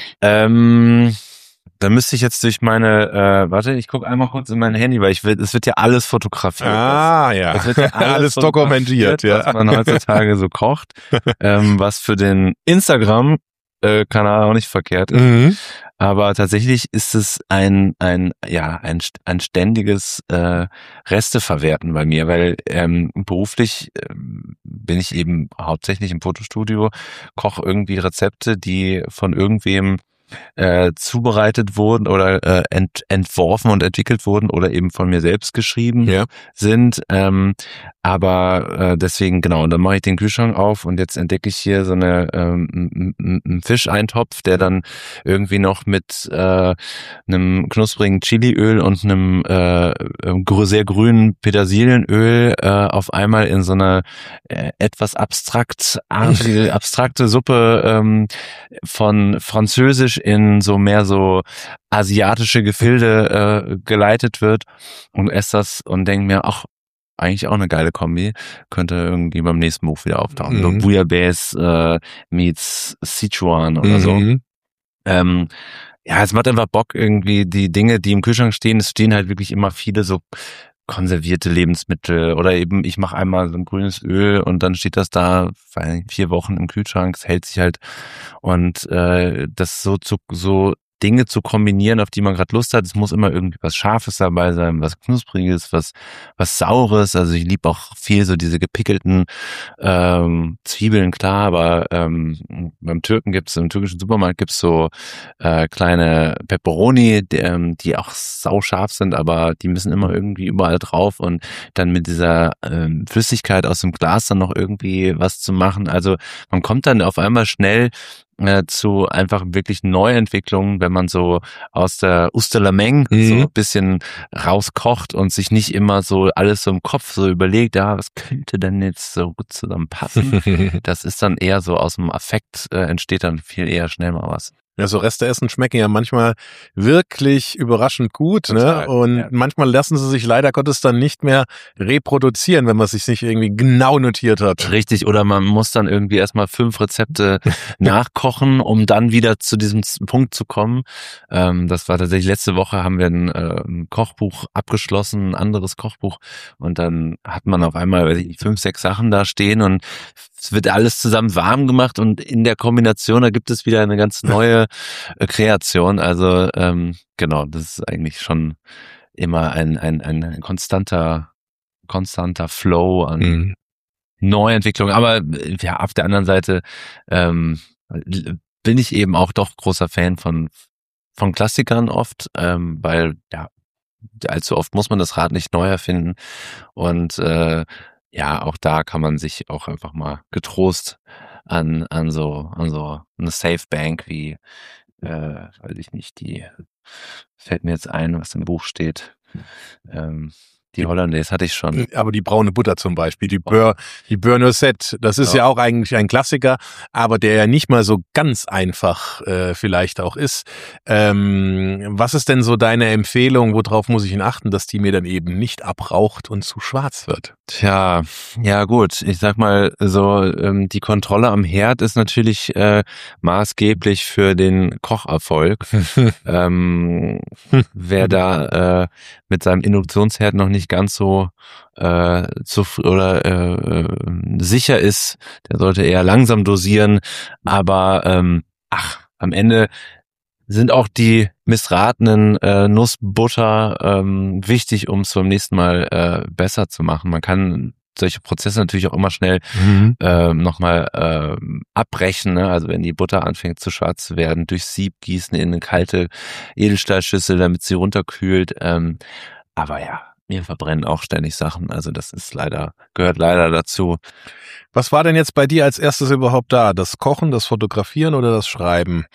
Ähm, da müsste ich jetzt durch meine, äh, warte, ich gucke einmal kurz in mein Handy, weil ich will, es wird ja alles fotografiert. Ah, ja. Es wird ja alles, Alles dokumentiert, ja. was man heutzutage so kocht, ähm, was für den Instagram-Kanal auch nicht verkehrt ist. Mhm. Aber tatsächlich ist es ein ein ja ein ein ständiges äh, Resteverwerten bei mir, weil ähm, beruflich ähm, bin ich eben hauptsächlich im Fotostudio, koche irgendwie Rezepte, die von irgendwem äh, zubereitet wurden oder äh, ent, entworfen und entwickelt wurden oder eben von mir selbst geschrieben Ja. sind. Ähm, aber äh, deswegen, genau, und dann mache ich den Kühlschrank auf und jetzt entdecke ich hier so eine ähm, einen Fischeintopf, der dann irgendwie noch mit äh, einem knusprigen Chiliöl und einem äh, sehr grünen Petersilienöl äh, auf einmal in so eine äh, etwas abstrakt abstrakte Suppe ähm, von Französisch in so mehr so asiatische Gefilde äh, geleitet wird und esse das und denke mir, ach, eigentlich auch eine geile Kombi, könnte irgendwie beim nächsten Buch wieder auftauchen. Mhm. So Bouillabaisse äh, meets Sichuan oder so. Mhm. Ähm, ja, es macht einfach Bock irgendwie, die Dinge, die im Kühlschrank stehen, es stehen halt wirklich immer viele so konservierte Lebensmittel oder eben ich mache einmal so ein grünes Öl und dann steht das da vier Wochen im Kühlschrank, es hält sich halt und äh, das so zu so Dinge zu kombinieren, auf die man gerade Lust hat. Es muss immer irgendwie was Scharfes dabei sein, was Knuspriges, was was Saures. Also ich liebe auch viel so diese gepickelten ähm, Zwiebeln, klar, aber ähm, beim Türken gibt's, im türkischen Supermarkt gibt's so äh, kleine Pepperoni, die, ähm, die auch sauscharf sind, aber die müssen immer irgendwie überall drauf und dann mit dieser ähm, Flüssigkeit aus dem Glas dann noch irgendwie was zu machen. Also man kommt dann auf einmal schnell äh, zu einfach wirklich Neuentwicklungen, wenn man so aus der Usterlameng Mhm. so ein bisschen rauskocht und sich nicht immer so alles so im Kopf so überlegt, ja, was könnte denn jetzt so gut zusammenpassen? Das ist dann eher so aus dem Affekt, äh, entsteht dann viel eher schnell mal was. Ja, so Reste essen schmecken ja manchmal wirklich überraschend gut, Total, ne? Und ja. manchmal lassen sie sich leider Gottes dann nicht mehr reproduzieren, wenn man sich nicht irgendwie genau notiert hat. Richtig, oder man muss dann irgendwie erstmal fünf Rezepte nachkochen, um dann wieder zu diesem Punkt zu kommen. Ähm, das war tatsächlich letzte Woche, haben wir ein, äh, ein Kochbuch abgeschlossen, ein anderes Kochbuch und dann hat man auf einmal, weiß ich nicht, fünf, sechs Sachen da stehen und es wird alles zusammen warm gemacht und in der Kombination, da gibt es wieder eine ganz neue äh, Kreation. Also ähm, genau, das ist eigentlich schon immer ein, ein, ein konstanter, konstanter Flow an Mhm. Neuentwicklung. Aber äh, ja, auf der anderen Seite ähm, bin ich eben auch doch großer Fan von von Klassikern oft, ähm, weil ja allzu oft muss man das Rad nicht neu erfinden und äh, ja, auch da kann man sich auch einfach mal getrost an an so an so eine Safe Bank wie äh, weiß ich nicht, die fällt mir jetzt ein, was im Buch steht. Ähm, die Hollandaise hatte ich schon. Aber die braune Butter zum Beispiel, die Beurre, die Beurre Noisette, das ist Ja. ja auch eigentlich ein Klassiker, aber der ja nicht mal so ganz einfach äh, vielleicht auch ist. Ähm, was ist denn so deine Empfehlung, worauf muss ich ihn achten, dass die mir dann eben nicht abraucht und zu schwarz wird? Tja, ja gut, ich sag mal so, ähm, die Kontrolle am Herd ist natürlich äh, maßgeblich für den Kocherfolg. ähm, wer da äh, mit seinem Induktionsherd noch nicht nicht ganz so äh, zu, oder äh, sicher ist, der sollte eher langsam dosieren. Aber ähm, ach, am Ende sind auch die missratenen äh, Nussbutter ähm, wichtig, um es beim nächsten Mal äh, besser zu machen. Man kann solche Prozesse natürlich auch immer schnell mhm. äh, nochmal äh, abbrechen. Ne? Also wenn die Butter anfängt zu schwarz zu werden, durch Sieb gießen in eine kalte Edelstahlschüssel, damit sie runterkühlt. Ähm, aber ja, wir verbrennen auch ständig Sachen. Also das ist leider, gehört leider dazu. Was war denn jetzt bei dir als erstes überhaupt da? Das Kochen, das Fotografieren oder das Schreiben?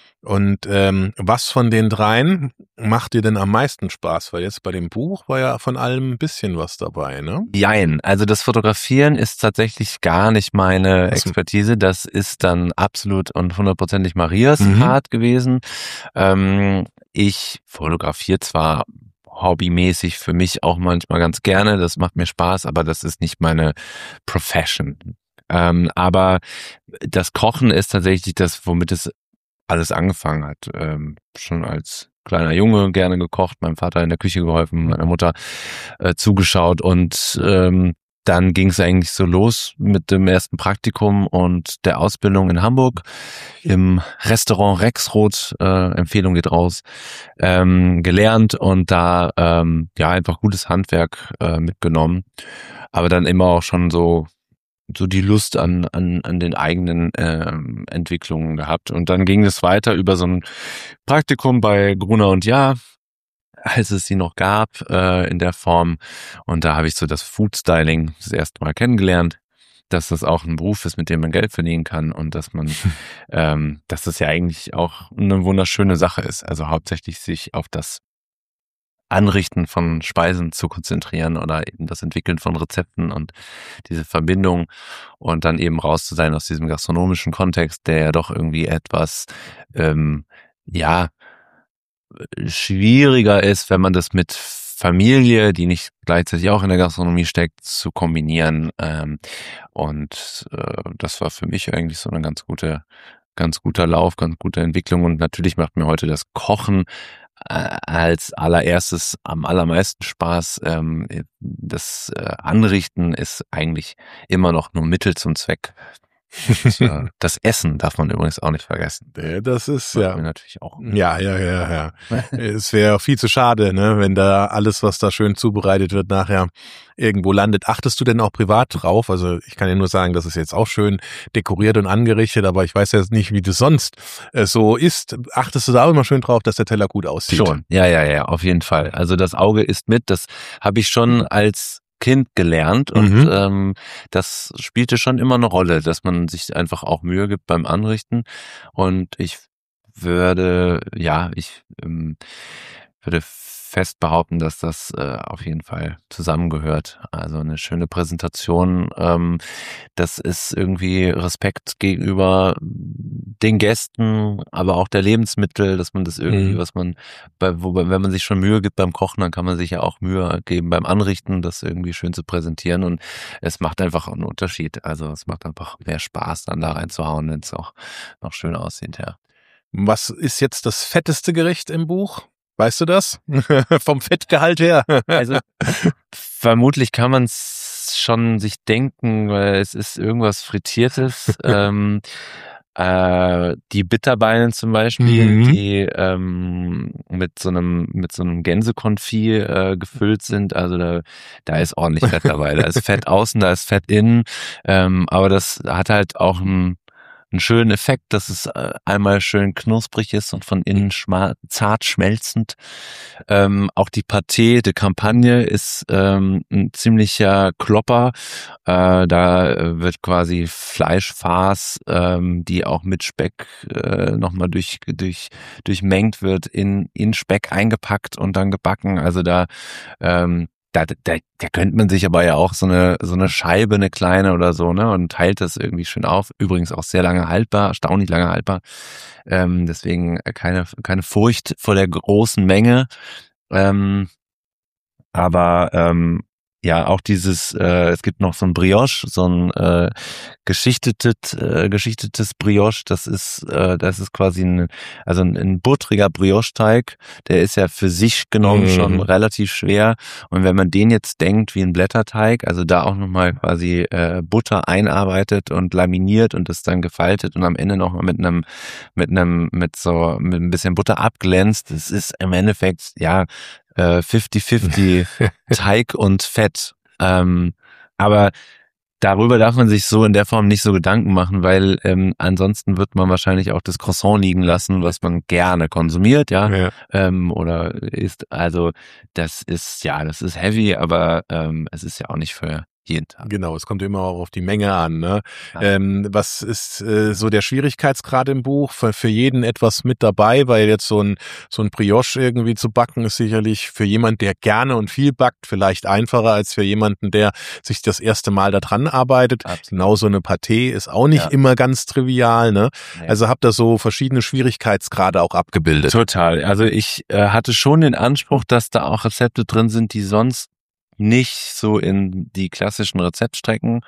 Und ähm, was von den dreien macht dir denn am meisten Spaß? Weil jetzt bei dem Buch war ja von allem ein bisschen was dabei, ne? Jein, also das Fotografieren ist tatsächlich gar nicht meine Expertise. Das ist dann absolut und hundertprozentig Marias mhm. Part gewesen. Ähm, ich fotografiere zwar hobbymäßig für mich auch manchmal ganz gerne, das macht mir Spaß, aber das ist nicht meine Profession. Ähm, aber das Kochen ist tatsächlich das, womit es alles angefangen hat. Ähm, schon als kleiner Junge gerne gekocht, meinem Vater in der Küche geholfen, meiner Mutter äh, zugeschaut und ähm, dann ging es eigentlich so los mit dem ersten Praktikum und der Ausbildung in Hamburg im Restaurant Rexroth, äh, Empfehlung geht raus, ähm, gelernt und da ähm, ja einfach gutes Handwerk äh, mitgenommen, aber dann immer auch schon so so die Lust an an an den eigenen äh, Entwicklungen gehabt. Und dann ging es weiter über so ein Praktikum bei Gruner und Jahr, als es sie noch gab, äh, in der Form. Und da habe ich so das Food Styling das erste Mal kennengelernt, dass das auch ein Beruf ist, mit dem man Geld verdienen kann und dass man, ähm, dass das ja eigentlich auch eine wunderschöne Sache ist. Also hauptsächlich sich auf das Anrichten von Speisen zu konzentrieren oder eben das Entwickeln von Rezepten und diese Verbindung und dann eben raus zu sein aus diesem gastronomischen Kontext, der ja doch irgendwie etwas, ähm, ja, schwieriger ist, wenn man das mit Familie, die nicht gleichzeitig auch in der Gastronomie steckt, zu kombinieren. Ähm, und äh, das war für mich eigentlich so eine ganz gute, ganz guter Lauf, ganz gute Entwicklung. Und natürlich macht mir heute das Kochen als allererstes am allermeisten Spaß. Ähm, das äh, Anrichten ist eigentlich immer noch nur Mittel zum Zweck. Das, äh, das Essen darf man übrigens auch nicht vergessen. Das ist das ja mir natürlich auch. Ja, ja, ja, ja. Es wäre viel zu schade, ne, wenn da alles, was da schön zubereitet wird, nachher irgendwo landet. Achtest du denn auch privat drauf? Also ich kann ja nur sagen, das ist jetzt auch schön dekoriert und angerichtet, aber ich weiß jetzt nicht, wie das sonst äh, so ist. Achtest du da auch immer schön drauf, dass der Teller gut aussieht? Schon, ja, ja, ja, auf jeden Fall. Also das Auge ist mit, das habe ich schon als Kind gelernt und mhm. ähm, das spielte schon immer eine Rolle, dass man sich einfach auch Mühe gibt beim Anrichten und ich würde, ja, ich ähm, würde fest behaupten, dass das äh, auf jeden Fall zusammengehört. Also eine schöne Präsentation, ähm, das ist irgendwie Respekt gegenüber den Gästen, aber auch der Lebensmittel, dass man das irgendwie, mhm. was man, bei, wo, wenn man sich schon Mühe gibt beim Kochen, dann kann man sich ja auch Mühe geben beim Anrichten, das irgendwie schön zu präsentieren und es macht einfach einen Unterschied. Also es macht einfach mehr Spaß, dann da reinzuhauen, wenn es auch noch schön aussieht, ja. Was ist jetzt das fetteste Gericht im Buch? Weißt du das? Vom Fettgehalt her. Also vermutlich kann man es schon sich denken, weil es ist irgendwas Frittiertes. ähm, äh, die Bitterbeine zum Beispiel, mhm. die ähm, mit so einem mit so einem Gänsekonfit äh, gefüllt sind. Also da da ist ordentlich Fett dabei. Da ist Fett außen, da ist Fett innen. Ähm, aber das hat halt auch ein einen schönen Effekt, dass es einmal schön knusprig ist und von innen schma- zart schmelzend. Ähm, auch die Pâté de Campagne ist ähm, ein ziemlicher Klopper. Äh, da wird quasi Fleischfarce, ähm, die auch mit Speck äh, nochmal durch, durch, durchmengt wird, in, in Speck eingepackt und dann gebacken. Also da ähm, Da, da, da könnte man sich aber ja auch so eine so eine Scheibe, eine kleine oder so, ne, und teilt das irgendwie schön auf. Übrigens auch sehr lange haltbar, erstaunlich lange haltbar. Ähm, deswegen keine keine Furcht vor der großen Menge. Ähm, aber ähm, ja, auch dieses, äh, es gibt noch so ein Brioche, so ein äh, geschichtetes, äh, geschichtetes Brioche, das ist, äh, das ist quasi ein, also ein, ein buttriger Brioche-Teig, der ist ja für sich genommen Mhm. schon relativ schwer. Und wenn man den jetzt denkt wie ein Blätterteig, also da auch nochmal quasi äh, Butter einarbeitet und laminiert und das dann gefaltet und am Ende nochmal mit einem, mit einem, mit so, mit ein bisschen Butter abglänzt, das ist im Endeffekt, ja, äh, fifty fifty Teig und Fett. Ähm, aber darüber darf man sich so in der Form nicht so Gedanken machen, weil ähm, ansonsten wird man wahrscheinlich auch das Croissant liegen lassen, was man gerne konsumiert, ja, Ja. ähm, oder isst. Also das ist, ja, das ist heavy, aber ähm, es ist ja auch nicht für jeden Tag. Genau, es kommt immer auch auf die Menge an. Ne? Ja. Ähm, was ist äh, so der Schwierigkeitsgrad im Buch? Für, für jeden etwas mit dabei, weil jetzt so ein so ein Brioche irgendwie zu backen ist sicherlich für jemand, der gerne und viel backt, vielleicht einfacher als für jemanden, der sich das erste Mal da dran arbeitet. Absolut. Genau, so eine Pâté ist auch nicht Ja. immer ganz trivial. Ne? Nee. Also habt ihr so verschiedene Schwierigkeitsgrade auch abgebildet. Total. Also ich äh, hatte schon den Anspruch, dass da auch Rezepte drin sind, die sonst nicht so in die klassischen Rezeptstrecken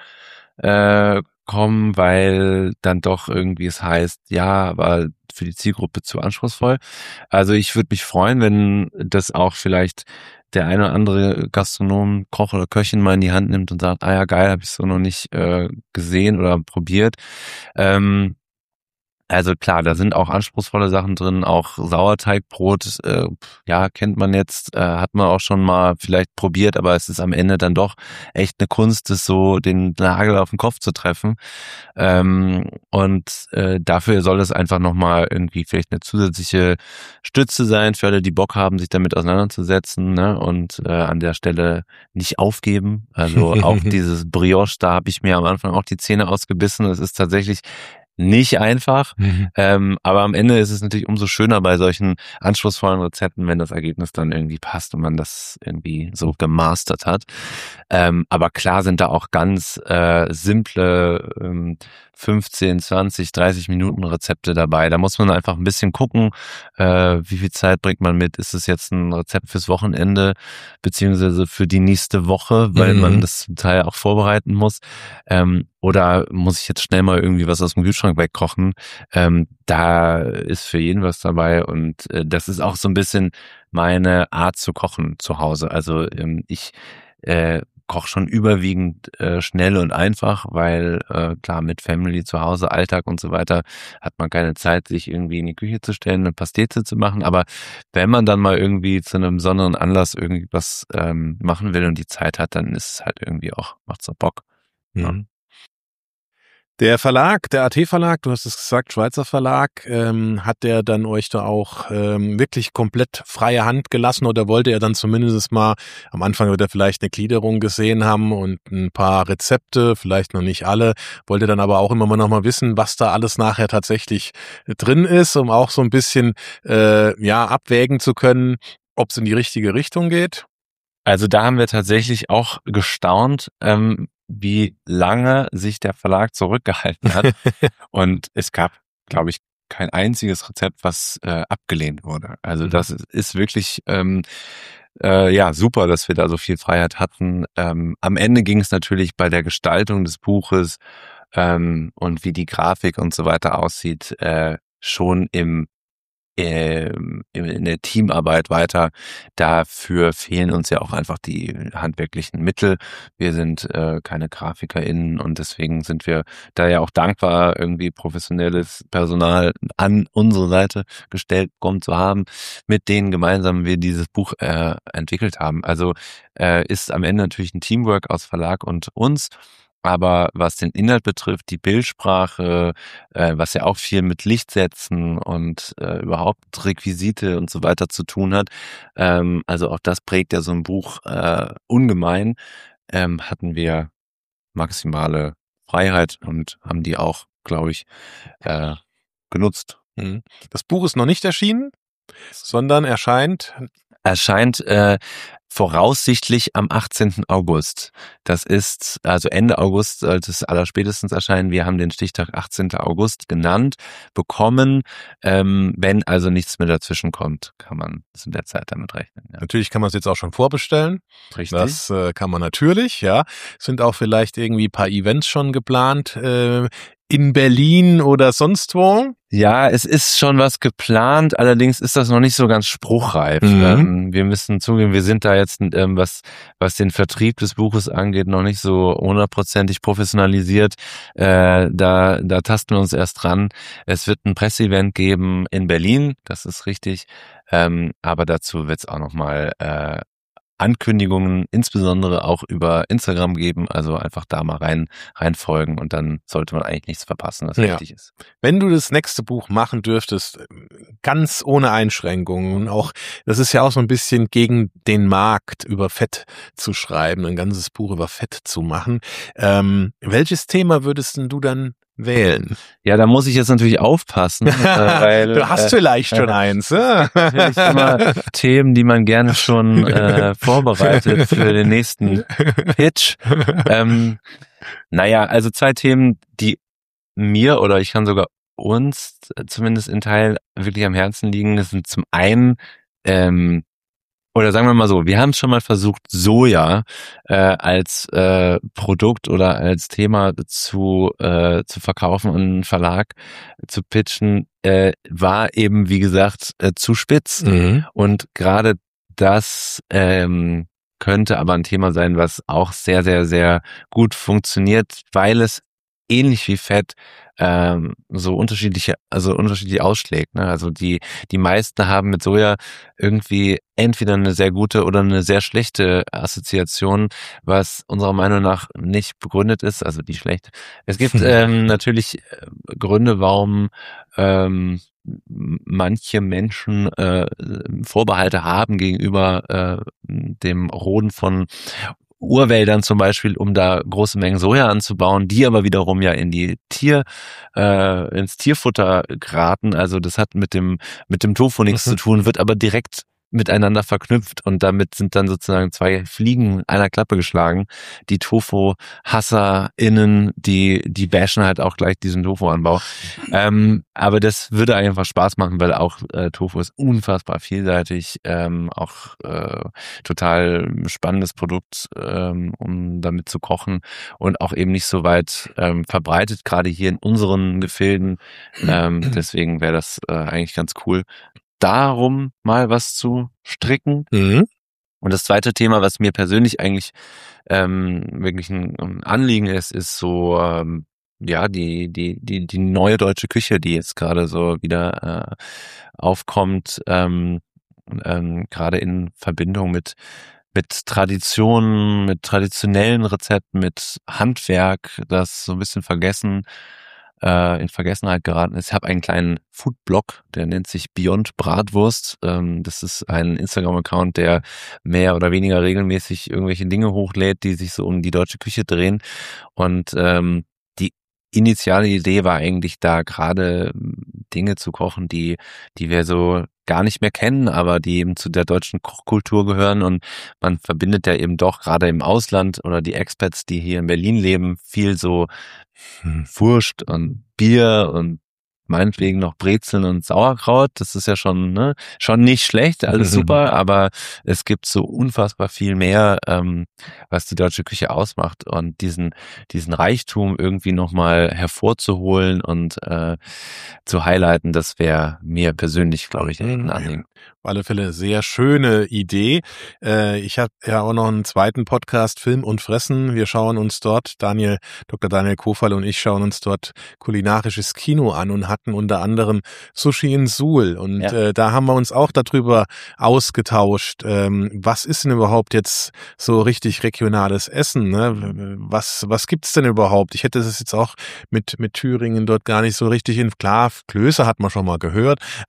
äh, kommen, weil dann doch irgendwie es heißt, ja, aber für die Zielgruppe zu anspruchsvoll. Also ich würde mich freuen, wenn das auch vielleicht der eine oder andere Gastronom, Koch oder Köchin mal in die Hand nimmt und sagt, ah ja, geil, habe ich so noch nicht äh, gesehen oder probiert. Ähm, Also klar, da sind auch anspruchsvolle Sachen drin, auch Sauerteigbrot, äh, ja, kennt man jetzt, äh, hat man auch schon mal vielleicht probiert, aber es ist am Ende dann doch echt eine Kunst, das so den Nagel auf den Kopf zu treffen. Ähm, und äh, dafür soll es einfach nochmal irgendwie vielleicht eine zusätzliche Stütze sein für alle, die Bock haben, sich damit auseinanderzusetzen, ne? Und äh, an der Stelle nicht aufgeben. Also auch dieses Brioche, da habe ich mir am Anfang auch die Zähne ausgebissen. Es ist tatsächlich nicht einfach, Mhm. ähm, aber am Ende ist es natürlich umso schöner bei solchen anspruchsvollen Rezepten, wenn das Ergebnis dann irgendwie passt und man das irgendwie so gemastert hat. Ähm, aber klar sind da auch ganz äh, simple ähm, fünfzehn, zwanzig, dreißig Minuten Rezepte dabei. Da muss man einfach ein bisschen gucken, äh, wie viel Zeit bringt man mit. Ist es jetzt ein Rezept fürs Wochenende beziehungsweise für die nächste Woche, weil Mhm. man das zum Teil auch vorbereiten muss. Ähm, oder muss ich jetzt schnell mal irgendwie was aus dem Kühlschrank wegkochen? Ähm, da ist für jeden was dabei und äh, das ist auch so ein bisschen meine Art zu kochen zu Hause. Also ähm, ich äh, koche schon überwiegend äh, schnell und einfach, weil äh, klar mit Family zu Hause, Alltag und so weiter hat man keine Zeit, sich irgendwie in die Küche zu stellen, eine Pastete zu machen. Aber wenn man dann mal irgendwie zu einem besonderen Anlass irgendwie was ähm, machen will und die Zeit hat, dann ist es halt irgendwie auch, macht's auch Bock. Ja. Mhm. Der Verlag, der A T-Verlag, du hast es gesagt, Schweizer Verlag, ähm, hat der dann euch da auch ähm, wirklich komplett freie Hand gelassen oder wollte er dann zumindest mal, am Anfang wird er vielleicht eine Gliederung gesehen haben und ein paar Rezepte, vielleicht noch nicht alle, wollte dann aber auch immer mal noch mal wissen, was da alles nachher tatsächlich drin ist, um auch so ein bisschen äh, ja abwägen zu können, ob es in die richtige Richtung geht. Also da haben wir tatsächlich auch gestaunt, ähm, wie lange sich der Verlag zurückgehalten hat. Und es gab, glaube ich, kein einziges Rezept, was äh, abgelehnt wurde. Also Mhm. das ist wirklich ähm, äh, ja super, dass wir da so viel Freiheit hatten. Ähm, am Ende ging es natürlich bei der Gestaltung des Buches ähm, und wie die Grafik und so weiter aussieht, äh, schon im ähm, in der Teamarbeit weiter. Dafür fehlen uns ja auch einfach die handwerklichen Mittel. Wir sind äh, keine GrafikerInnen und deswegen sind wir da ja auch dankbar, irgendwie professionelles Personal an unsere Seite gestellt bekommen zu haben, mit denen gemeinsam wir dieses Buch äh, entwickelt haben. Also äh, ist am Ende natürlich ein Teamwork aus Verlag und uns. Aber was den Inhalt betrifft, die Bildsprache, äh, was ja auch viel mit Lichtsätzen und äh, überhaupt Requisite und so weiter zu tun hat, ähm, also auch das prägt ja so ein Buch äh, ungemein, ähm, hatten wir maximale Freiheit und haben die auch, glaube ich, äh, genutzt. Mhm. Das Buch ist noch nicht erschienen, sondern erscheint Erscheint äh, voraussichtlich am achtzehnten August. Das ist, also Ende August sollte es allerspätestens erscheinen. Wir haben den Stichtag achtzehnten August genannt, bekommen. Ähm, wenn also nichts mehr dazwischen kommt, kann man in der Zeit damit rechnen. Ja. Natürlich kann man es jetzt auch schon vorbestellen. Richtig. Das äh, kann man natürlich, ja. Sind auch vielleicht irgendwie ein paar Events schon geplant äh, in Berlin oder sonst wo? Ja, es ist schon was geplant, allerdings ist das noch nicht so ganz spruchreif. Mhm. Ähm, wir müssen zugeben, wir sind da jetzt, ähm, was was den Vertrieb des Buches angeht, noch nicht so hundertprozentig professionalisiert. Äh, da da tasten wir uns erst dran. Es wird ein Presseevent geben in Berlin, das ist richtig, ähm, aber dazu wird es auch nochmal äh, Ankündigungen, insbesondere auch über Instagram geben, also einfach da mal rein reinfolgen und dann sollte man eigentlich nichts verpassen, was Ja. wichtig ist. Wenn du das nächste Buch machen dürftest, ganz ohne Einschränkungen, und auch, das ist ja auch so ein bisschen gegen den Markt, über Fett zu schreiben, ein ganzes Buch über Fett zu machen, ähm, welches Thema würdest denn du dann wählen? Ja, da muss ich jetzt natürlich aufpassen, äh, weil du hast äh, vielleicht schon eins. Ja? natürlich immer Themen, die man gerne schon äh, vorbereitet für den nächsten Pitch. Ähm, naja, also zwei Themen, die mir oder ich kann sogar uns zumindest in Teil wirklich am Herzen liegen. Das sind zum einen ähm, oder sagen wir mal so, wir haben schon mal versucht, Soja äh, als äh, Produkt oder als Thema zu äh, zu verkaufen und einen Verlag zu pitchen, äh, war eben, wie gesagt, äh, zu spitz. Mhm. Und gerade das ähm, könnte aber ein Thema sein, was auch sehr, sehr, sehr gut funktioniert, weil es ähnlich wie Fett ähm, so unterschiedliche, also unterschiedlich ausschlägt. Ne? Also die die meisten haben mit Soja irgendwie entweder eine sehr gute oder eine sehr schlechte Assoziation, was unserer Meinung nach nicht begründet ist. Also die schlechte. Es gibt ähm, natürlich Gründe, warum ähm, manche Menschen äh, Vorbehalte haben gegenüber äh, dem Roden von Urwäldern zum Beispiel, um da große Mengen Soja anzubauen, die aber wiederum ja in die Tier, äh, ins Tierfutter geraten. Also das hat mit dem mit dem Tofu nichts Mhm. zu tun, wird aber direkt miteinander verknüpft und damit sind dann sozusagen zwei Fliegen einer Klappe geschlagen. Die Tofu-HasserInnen, die die bashen halt auch gleich diesen Tofu-Anbau. Ähm, aber das würde einfach Spaß machen, weil auch äh, Tofu ist unfassbar vielseitig, ähm, auch äh, total spannendes Produkt, ähm, um damit zu kochen und auch eben nicht so weit ähm, verbreitet, gerade hier in unseren Gefilden. Ähm, deswegen wäre das äh, eigentlich ganz cool, darum mal was zu stricken. Mhm. Und das zweite Thema, was mir persönlich eigentlich ähm, wirklich ein, ein Anliegen ist, ist so ähm, ja die die die die neue deutsche Küche, die jetzt gerade so wieder äh, aufkommt, ähm, ähm, gerade in Verbindung mit mit Traditionen, mit traditionellen Rezepten, mit Handwerk, das so ein bisschen vergessen äh, in Vergessenheit geraten ist. Ich habe einen kleinen Foodblog, der nennt sich Beyond Bratwurst. Ähm, das ist ein Instagram-Account, der mehr oder weniger regelmäßig irgendwelche Dinge hochlädt, die sich so um die deutsche Küche drehen. Und ähm, die initiale Idee war eigentlich da gerade Dinge zu kochen, die die wir so gar nicht mehr kennen, aber die eben zu der deutschen Kochkultur gehören und man verbindet ja eben doch gerade im Ausland oder die Expats, die hier in Berlin leben, viel so Wurst und Bier und meinetwegen noch Brezeln und Sauerkraut. Das ist ja schon ne, schon nicht schlecht, alles super, aber es gibt so unfassbar viel mehr, ähm, was die deutsche Küche ausmacht und diesen diesen Reichtum irgendwie nochmal hervorzuholen und äh, zu highlighten, das wäre mir persönlich, glaube ich, echt ein Anliegen. Auf alle Fälle sehr schöne Idee. Äh, ich habe ja auch noch einen zweiten Podcast, Film und Fressen. Wir schauen uns dort, Daniel, Doktor Daniel Kofall und ich schauen uns dort kulinarisches Kino an und hatten unter anderem Sushi in Suhl. Und Ja. äh, da haben wir uns auch darüber ausgetauscht. Ähm, was ist denn überhaupt jetzt so richtig regionales Essen? Ne? Was, was gibt's denn überhaupt? Ich hätte das jetzt auch mit, mit Thüringen dort gar nicht so richtig in, klar, Klöße hat man schon mal gehört, aber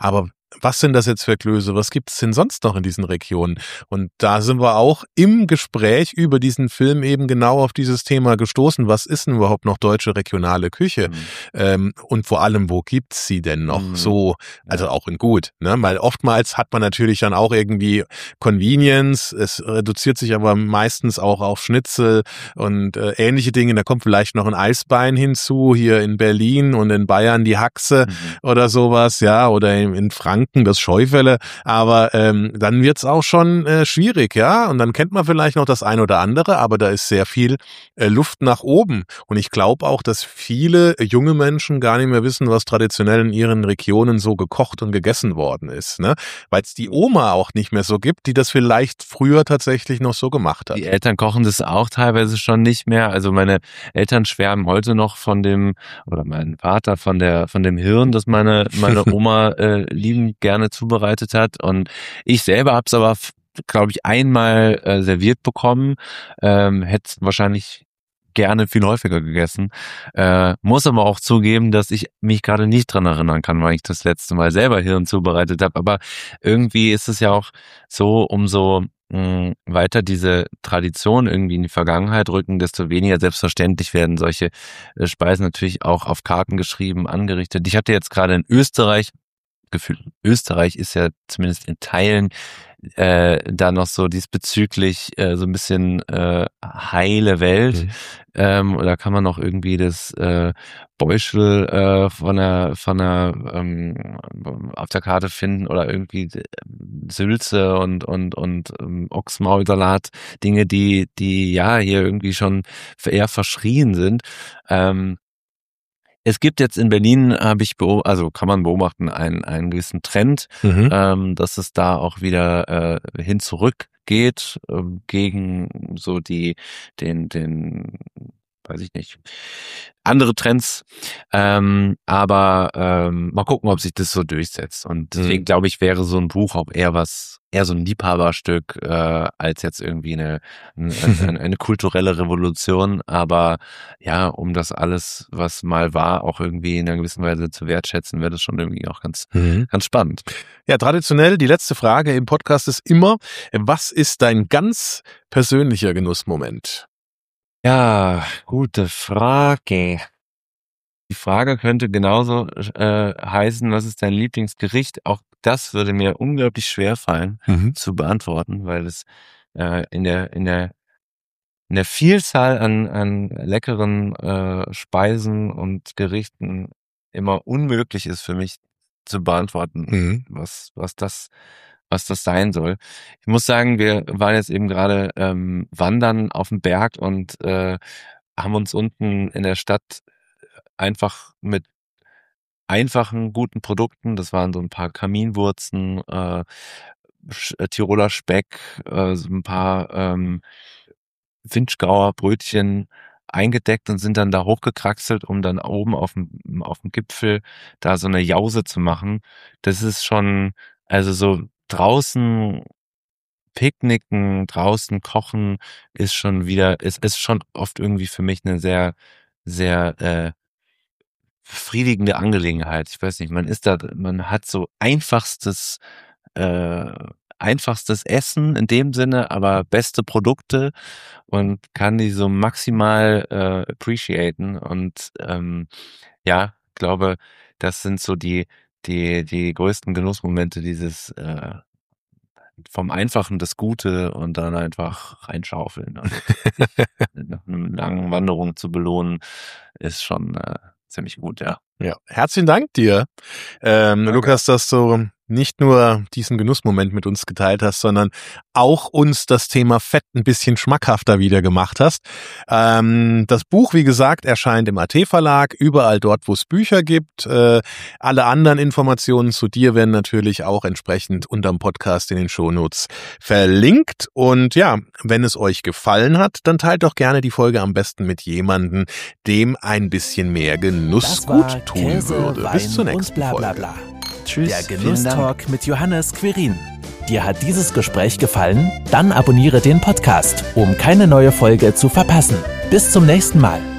was sind das jetzt für Klöße, was gibt es denn sonst noch in diesen Regionen? Und da sind wir auch im Gespräch über diesen Film eben genau auf dieses Thema gestoßen. Was ist denn überhaupt noch deutsche regionale Küche? Mhm. Ähm, und vor allem, wo gibt's sie denn noch mhm. so, also auch in gut, ne? Weil oftmals hat man natürlich dann auch irgendwie Convenience, es reduziert sich aber meistens auch auf Schnitzel und äh, ähnliche Dinge. Da kommt vielleicht noch ein Eisbein hinzu, hier in Berlin und in Bayern die Haxe mhm. oder sowas, ja, oder in, in Franken das Scheufälle, aber ähm, dann wird's auch schon äh, schwierig, ja, und dann kennt man vielleicht noch das ein oder andere, aber da ist sehr viel äh, Luft nach oben und ich glaube auch, dass viele junge Menschen gar nicht mehr wissen, was traditionell in ihren Regionen so gekocht und gegessen worden ist, ne, weil es die Oma auch nicht mehr so gibt, die das vielleicht früher tatsächlich noch so gemacht hat. Die Eltern kochen das auch teilweise schon nicht mehr, also meine Eltern schwärmen heute noch von dem, oder mein Vater von der, von dem Hirn, das meine, meine Oma äh, liebend gerne zubereitet hat und ich selber habe es aber, glaube ich, einmal äh, serviert bekommen, ähm, hätte es wahrscheinlich gerne viel häufiger gegessen, äh, muss aber auch zugeben, dass ich mich gerade nicht dran erinnern kann, weil ich das letzte Mal selber Hirn zubereitet habe, aber irgendwie ist es ja auch so, umso mh, weiter diese Tradition irgendwie in die Vergangenheit rücken, desto weniger selbstverständlich werden solche äh, Speisen natürlich auch auf Karten geschrieben, angerichtet. Ich hatte jetzt gerade in Österreich Gefühl, Österreich ist ja zumindest in Teilen äh, da noch so diesbezüglich äh, so ein bisschen äh, heile Welt. Mhm. Ähm, da kann man noch irgendwie das äh, Beuschel äh, von der von der ähm, auf der Karte finden oder irgendwie Sülze und und und ähm, Ochsmaulsalat, Dinge, die die ja hier irgendwie schon eher verschrien sind. Ähm, Es gibt jetzt in Berlin, habe ich beob- also kann man beobachten, einen, einen gewissen Trend, mhm. ähm, dass es da auch wieder äh, hin zurück geht äh, gegen so die den den weiß ich nicht andere Trends, ähm, aber ähm, mal gucken, ob sich das so durchsetzt. Und deswegen mhm. glaube ich, wäre so ein Buch auch eher was, eher so ein Liebhaberstück äh, als jetzt irgendwie eine, eine eine kulturelle Revolution. Aber ja, um das alles, was mal war, auch irgendwie in einer gewissen Weise zu wertschätzen, wäre das schon irgendwie auch ganz mhm. ganz spannend. Ja, traditionell die letzte Frage im Podcast ist immer: Was ist dein ganz persönlicher Genussmoment? Ja, gute Frage. Die Frage könnte genauso äh, heißen, was ist dein Lieblingsgericht? Auch das würde mir unglaublich schwer fallen mhm. zu beantworten, weil es äh, in der in der in der Vielzahl an an leckeren äh, Speisen und Gerichten immer unmöglich ist für mich zu beantworten, mhm. was was das was das sein soll. Ich muss sagen, wir waren jetzt eben gerade ähm, wandern auf dem Berg und äh, haben uns unten in der Stadt einfach mit einfachen, guten Produkten, das waren so ein paar Kaminwurzen, äh, Tiroler Speck, äh, so ein paar ähm, Vinschgrauer Brötchen eingedeckt und sind dann da hochgekraxelt, um dann oben auf dem auf dem Gipfel da so eine Jause zu machen. Das ist schon, also so draußen picknicken, draußen kochen ist schon wieder, es ist, ist schon oft irgendwie für mich eine sehr, sehr äh, befriedigende Angelegenheit. Ich weiß nicht, man ist da, man hat so einfachstes, äh, einfachstes Essen in dem Sinne, aber beste Produkte und kann die so maximal äh, appreciaten und ähm, ja, glaube, das sind so die die die größten Genussmomente, dieses äh, vom Einfachen das Gute und dann einfach reinschaufeln und nach einer langen Wanderung zu belohnen, ist schon äh, ziemlich gut, ja. Ja, herzlichen Dank dir, ähm, Lukas, dass du nicht nur diesen Genussmoment mit uns geteilt hast, sondern auch uns das Thema Fett ein bisschen schmackhafter wieder gemacht hast. Ähm, das Buch, wie gesagt, erscheint im A T-Verlag, überall dort, wo es Bücher gibt. Äh, alle anderen Informationen zu dir werden natürlich auch entsprechend unterm Podcast in den Shownotes verlinkt. Und ja, wenn es euch gefallen hat, dann teilt doch gerne die Folge am besten mit jemandem, dem ein bisschen mehr Genuss gut tun Käse, würde. Wein Bis zur nächsten und bla bla bla. Tschüss. Der Genusstalk mit Johannes Quirin. Dir hat dieses Gespräch gefallen? Dann abonniere den Podcast, um keine neue Folge zu verpassen. Bis zum nächsten Mal.